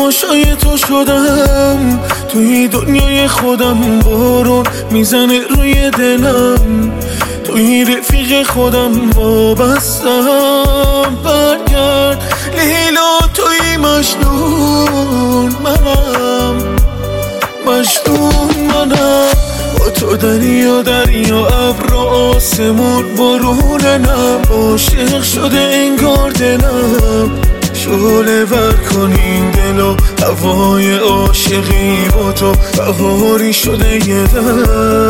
تماشای تو شدم، توی دنیای خودم بارون میزنه روی دلم، توی رفیق خودم وابستم. برگرد لیلا، توی مجنون منم، با تو دریا ابر و آسمون بارونم، عاشق شده انگار دلم، شعله ور کنین دل و هوای عاشقی با تو بهاری شده یه دم.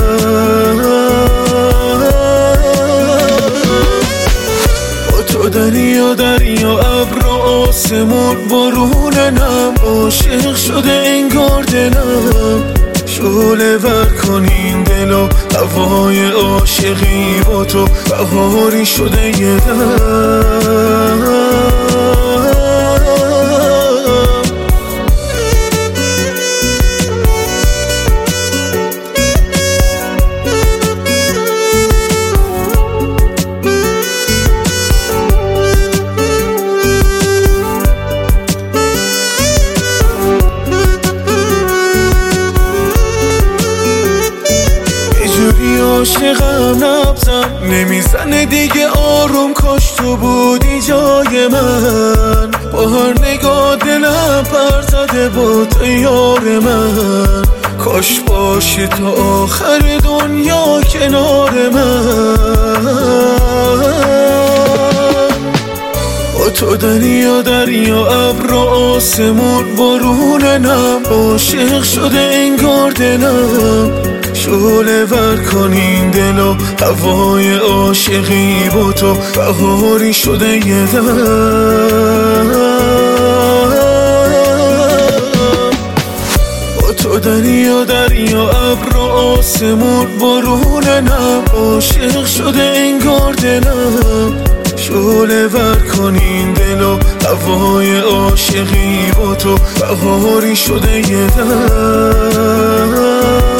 با تو دریا ابر و آسمون بارونم، عاشق شده انگار دلم، شعله ور کنین دل و هوای عاشقی با تو بهاری شده یه دم. عاشقم نبضم نمیزنه دیگه آروم، کاش تو بودی جای من، با هر نگاه دلم پر زده با تو یار من، کاش باشی تا آخر دنیا کنار من. با تو دریا ابر و آسمون بارونم، عاشق شده انگار دلم، شعله ور کنین دل و هوای عاشقی با تو بهاری شده یه دم. با تو دریا ابر و آسمون بارونم، عاشق شده انگار دلم، شعله ور کنین دل و هوای عاشقی با تو بهاری شده یه دم.